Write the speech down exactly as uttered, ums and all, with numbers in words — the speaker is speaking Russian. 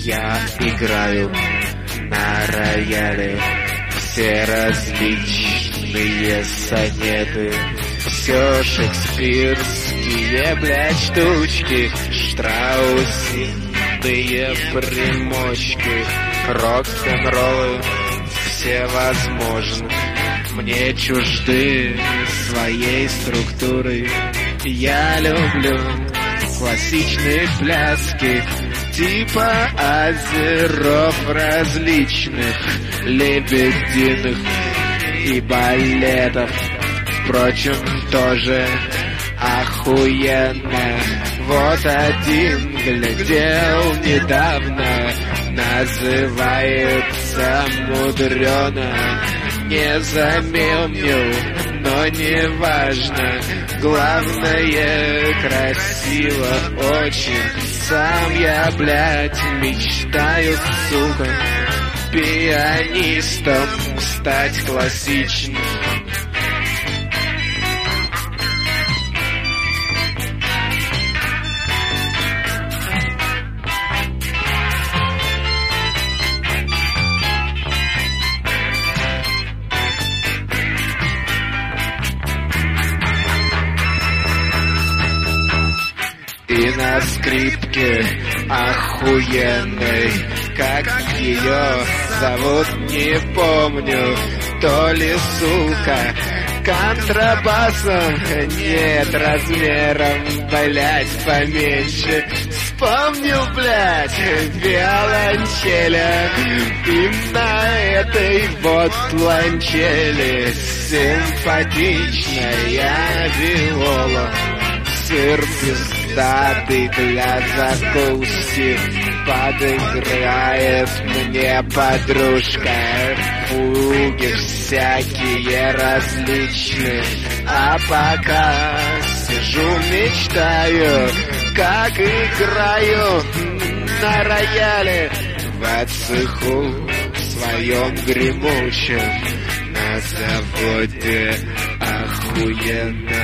Я играю на рояле все различные сонеты, все шекспирские, блядь, штучки, штраусиные примочки, рок-н-роллы всевозможны, мне чужды своей структуры. Я люблю классичные пляски типа озеров различных, лебединых и балетов. Впрочем, тоже охуенно. Вот один глядел недавно, называется мудрено. Не запомнил, но не важно. Главное, красиво очень. Сам я, блядь, мечтаю, сука, пианистом стать классичным. И на скрипке охуенной, как ее зовут, не помню, то ли сука контрабасом, нет, размером, блять, поменьше. Вспомнил, блять, виолончеля, и на этой вот ланчели симпатичная виола. Сыр пиздатый для закуски подыграет мне подружка. Фуги всякие различные, а пока сижу мечтаю, как играю на рояле в цеху своем гремучем на заводе. Охуенно.